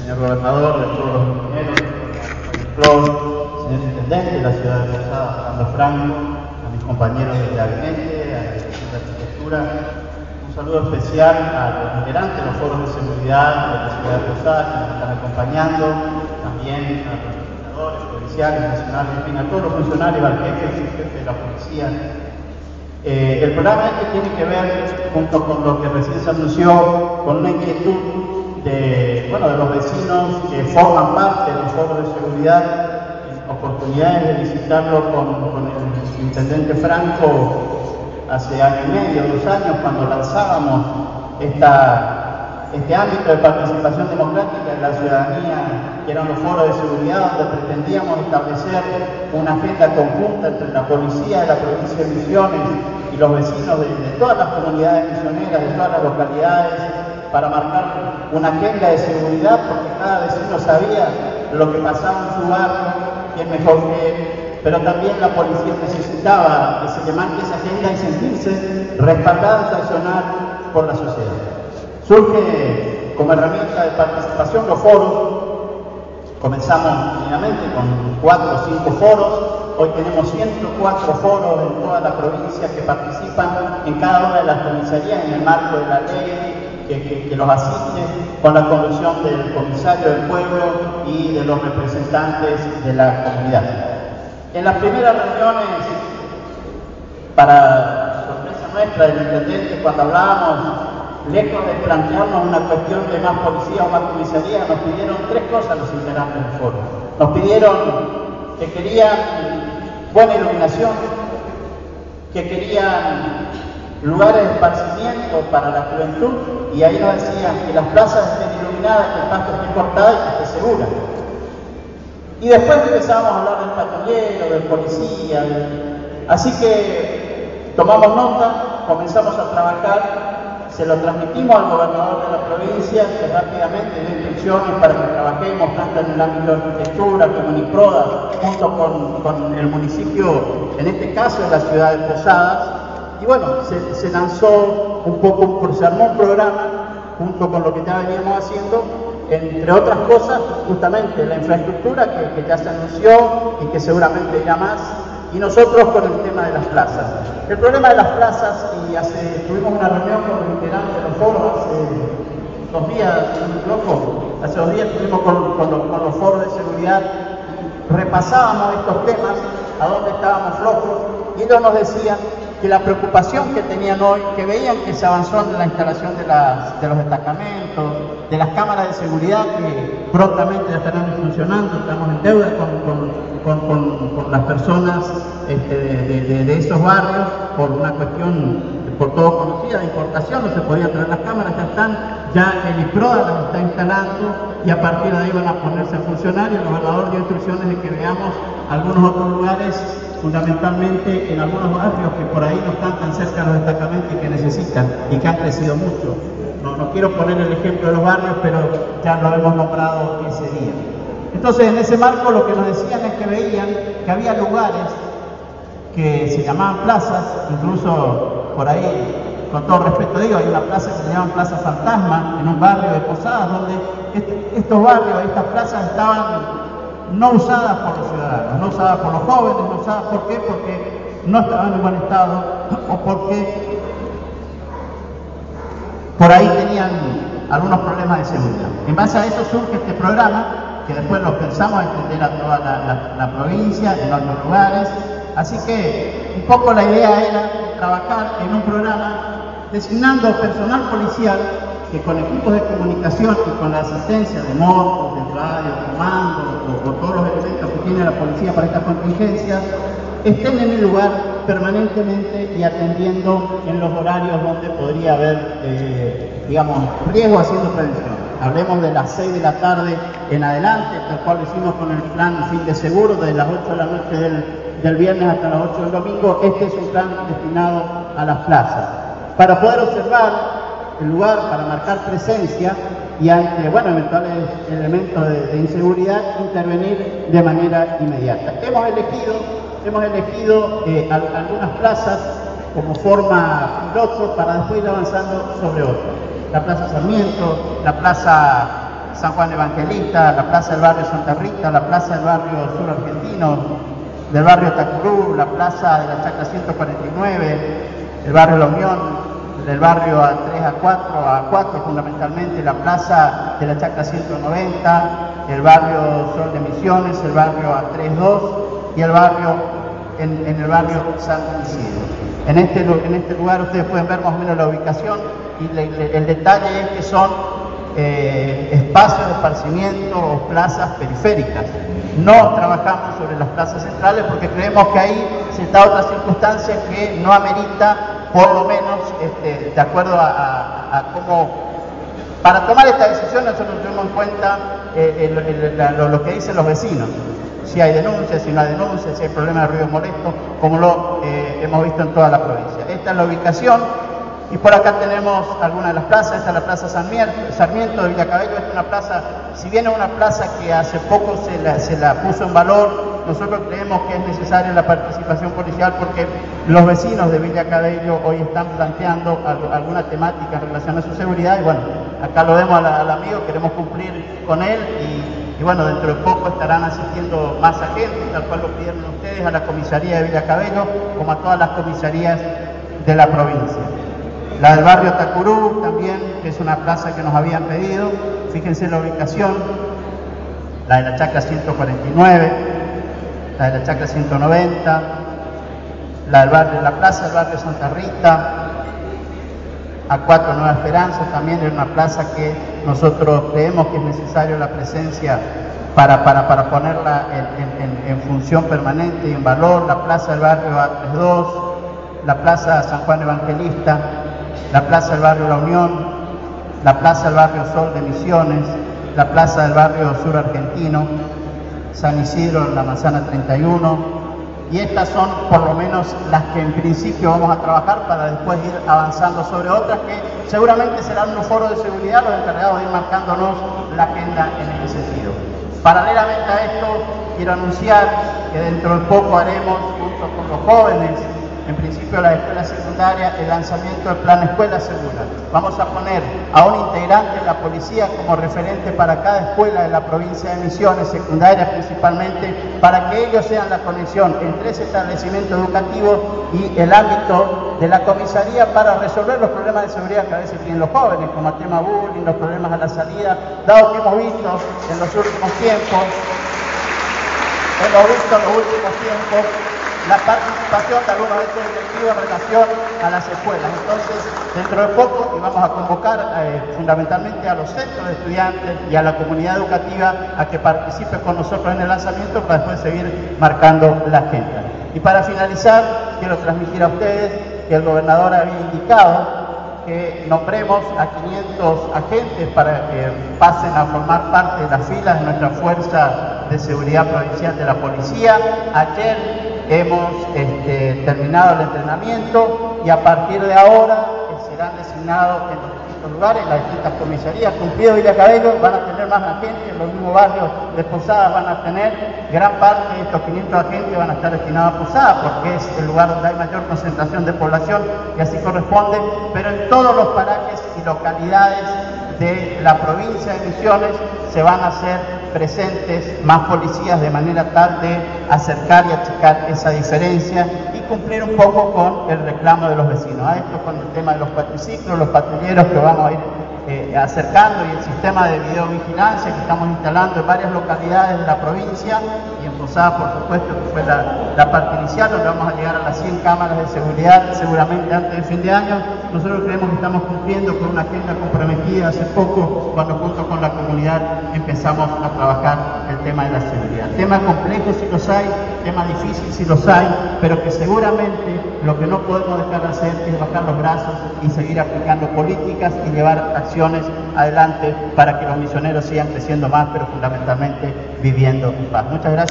señor gobernador, de todos los ingenieros, señor intendente de la ciudad de Posada, Fernando Franco, a mis compañeros del gabinete, a la Dirección de Arquitectura, un saludo especial a los integrantes de los foros de seguridad de la ciudad de Posada que nos están acompañando, también a los legisladores, policiales, nacionales, en fin, a todos los funcionarios, al jefe de la policía. El programa este tiene que ver, junto con lo que recién se anunció, con una inquietud de los vecinos que forman parte de los foros de seguridad, oportunidades de visitarlo con el intendente Franco hace año y medio, 2 años, cuando lanzábamos este ámbito de participación democrática de la ciudadanía, que eran los foros de seguridad, donde pretendíamos establecer una agenda conjunta entre la policía de la provincia de Misiones y los vecinos de todas las comunidades misioneras, de todas las localidades, para marcar una agenda de seguridad, porque cada vecino sabía lo que pasaba en su barrio, quién mejor que él, pero también la policía necesitaba que se le marque esa agenda y sentirse respaldada y sancionada por la sociedad. Surge como herramienta de participación los foros. Comenzamos primeramente con 4 o 5 foros. Hoy tenemos 104 foros en toda la provincia que participan en cada una de las comisarías en el marco de la ley que los asiste, con la conducción del comisario del pueblo y de los representantes de la comunidad. En las primeras reuniones, para sorpresa nuestra del intendente, cuando hablábamos, lejos de plantearnos una cuestión de más policía o más comisaría, nos pidieron 3 cosas los integrantes del foro. Nos pidieron que querían buena iluminación, que querían lugares de esparcimiento para la juventud, y ahí nos decían que las plazas estén iluminadas, que el pasto esté cortado y que esté segura. Y después empezamos a hablar del patrullero, del policía, así que tomamos nota, comenzamos a trabajar. Se lo transmitimos al gobernador de la provincia, que rápidamente dio instrucciones para que trabajemos tanto en el ámbito de arquitectura como en IPRODA, junto con el municipio, en este caso en la ciudad de Posadas. Y bueno, se lanzó se armó un programa, junto con lo que ya veníamos haciendo, entre otras cosas, justamente la infraestructura que ya se anunció y que seguramente irá más, y nosotros con el tema de las plazas. El problema de las plazas, y tuvimos una reunión con los integrantes de los foros hace 2 días, hace 2 días estuvimos con los foros de seguridad, repasábamos estos temas, a dónde estábamos flojos, y ellos nos decían que la preocupación que tenían hoy, que veían que se avanzó en la instalación de los destacamentos, de las cámaras de seguridad que prontamente ya estarán funcionando, estamos en deuda con las personas de esos barrios por una cuestión por todo conocida de importación, no se podían traer las cámaras, ya están, ya el IPRODA las está instalando y a partir de ahí van a ponerse a funcionar, y el gobernador dio instrucciones de que veamos algunos otros lugares, fundamentalmente en algunos barrios que por ahí no están tan cerca de los destacamentos y que necesitan y que han crecido mucho. No quiero poner el ejemplo de los barrios, pero ya lo hemos nombrado ese día. Entonces, en ese marco lo que nos decían es que veían que había lugares que se llamaban plazas, incluso por ahí, con todo respeto digo, hay una plaza que se llama Plaza Fantasma en un barrio de Posadas, donde estos barrios, estas plazas estaban no usadas por los ciudadanos, no usadas por los jóvenes, no usadas ¿por qué? Porque no estaban en buen estado o porque por ahí tenían algunos problemas de seguridad. En base a eso surge este programa, que después lo pensamos extender a toda la provincia, en otros lugares. Así que un poco la idea era trabajar en un programa designando personal policial que con equipos de comunicación y con la asistencia de motos, de radio, comandos o todos los elementos que tiene la policía para estas contingencias, estén en el lugar permanentemente y atendiendo en los horarios donde podría haber, riesgo, haciendo prevención. Hablemos de las 6 de la tarde en adelante, tal cual lo hicimos con el plan Fin de Seguro, desde las 8 de la noche del viernes hasta las 8 del domingo. Este es un plan destinado a las plazas, para poder observar el lugar, para marcar presencia y ante eventuales elementos de inseguridad, intervenir de manera inmediata. Hemos elegido algunas plazas como forma piloto para después ir avanzando sobre otras. La Plaza Sarmiento, la Plaza San Juan Evangelista, la plaza del barrio Santa Rita, la plaza del barrio Sur Argentino, del barrio Tacurú, la plaza de la Chacra 149, el barrio La Unión, del barrio A3 a 4 fundamentalmente, la plaza de la Chacra 190, el barrio Sol de Misiones, el barrio A3-2 y el barrio en el barrio San Isidro. En este lugar ustedes pueden ver más o menos la ubicación y el detalle es que son espacios de esparcimiento o plazas periféricas. No trabajamos sobre las plazas centrales porque creemos que ahí se da otra circunstancia que no amerita, por lo menos, de acuerdo a cómo... Para tomar esta decisión nosotros tenemos en cuenta lo que dicen los vecinos. Si hay denuncias, si no hay denuncias, si hay problemas de ruido molesto, como lo hemos visto en toda la provincia. Esta es la ubicación. Y por acá tenemos algunas de las plazas. Esta es la plaza Sarmiento de Villa Cabello. Esta es una plaza, si bien es una plaza que hace poco se la puso en valor, nosotros creemos que es necesaria la participación policial porque los vecinos de Villa Cabello hoy están planteando alguna temática en relación a su seguridad y bueno, acá lo vemos al amigo, queremos cumplir con él y bueno, dentro de poco estarán asistiendo más agentes, tal cual lo pidieron ustedes, a la comisaría de Villa Cabello como a todas las comisarías de la provincia. La del barrio Tacurú también, que es una plaza que nos habían pedido, fíjense la ubicación, la de la Chacra 149, la de la Chacra 190, la plaza del barrio Santa Rita, A4 Nueva Esperanza, también es una plaza que nosotros creemos que es necesario la presencia para ponerla en función permanente y en valor, la plaza del barrio A32, la plaza San Juan Evangelista, la plaza del barrio La Unión, la plaza del barrio Sol de Misiones, la plaza del barrio Sur Argentino, San Isidro en la Manzana 31, y estas son por lo menos las que en principio vamos a trabajar para después ir avanzando sobre otras que seguramente serán unos foros de seguridad los encargados de ir marcándonos la agenda en ese sentido. Paralelamente a esto, quiero anunciar que dentro de poco haremos, junto con los jóvenes, en principio la escuela secundaria, el lanzamiento del plan Escuela Segura. Vamos a poner a un integrante de la policía como referente para cada escuela de la provincia de Misiones, secundaria principalmente, para que ellos sean la conexión entre ese establecimiento educativo y el ámbito de la comisaría para resolver los problemas de seguridad que a veces tienen los jóvenes, como el tema bullying, los problemas a la salida, dado que hemos visto en los últimos tiempos, la participación de algunos de estos directivos en relación a las escuelas. Entonces, dentro de poco, y vamos a convocar fundamentalmente a los centros de estudiantes y a la comunidad educativa a que participe con nosotros en el lanzamiento para después seguir marcando la agenda. Y para finalizar, quiero transmitir a ustedes que el gobernador había indicado que nombremos a 500 agentes para que pasen a formar parte de las filas de nuestra Fuerza de Seguridad Provincial de la Policía. Ayer hemos terminado el entrenamiento y a partir de ahora serán designados en los distintos lugares, en las distintas comisarías. Cumplido Villa Cabello van a tener más agentes, en los mismos barrios de Posadas van a tener, gran parte de estos 500 agentes van a estar destinados a Posadas porque es el lugar donde hay mayor concentración de población y así corresponde, pero en todos los parajes y localidades de la provincia de Misiones se van a hacer presentes más policías de manera tal de acercar y achicar esa diferencia y cumplir un poco con el reclamo de los vecinos. A esto con el tema de los cuatriciclos, los patrulleros que vamos a ir acercando y el sistema de videovigilancia que estamos instalando en varias localidades de la provincia y en Posadas, por supuesto, que fue la parte inicial, donde vamos a llegar a las 100 cámaras de seguridad seguramente antes de fin de año. Nosotros creemos que estamos cumpliendo con una agenda comprometida hace poco cuando junto con la comunidad empezamos a trabajar el tema de la seguridad. Temas complejos si los hay, temas difíciles si los hay, pero que seguramente lo que no podemos dejar de hacer es bajar los brazos y seguir aplicando políticas y llevar acciones adelante para que los misioneros sigan creciendo más, pero fundamentalmente viviendo en paz. Muchas gracias.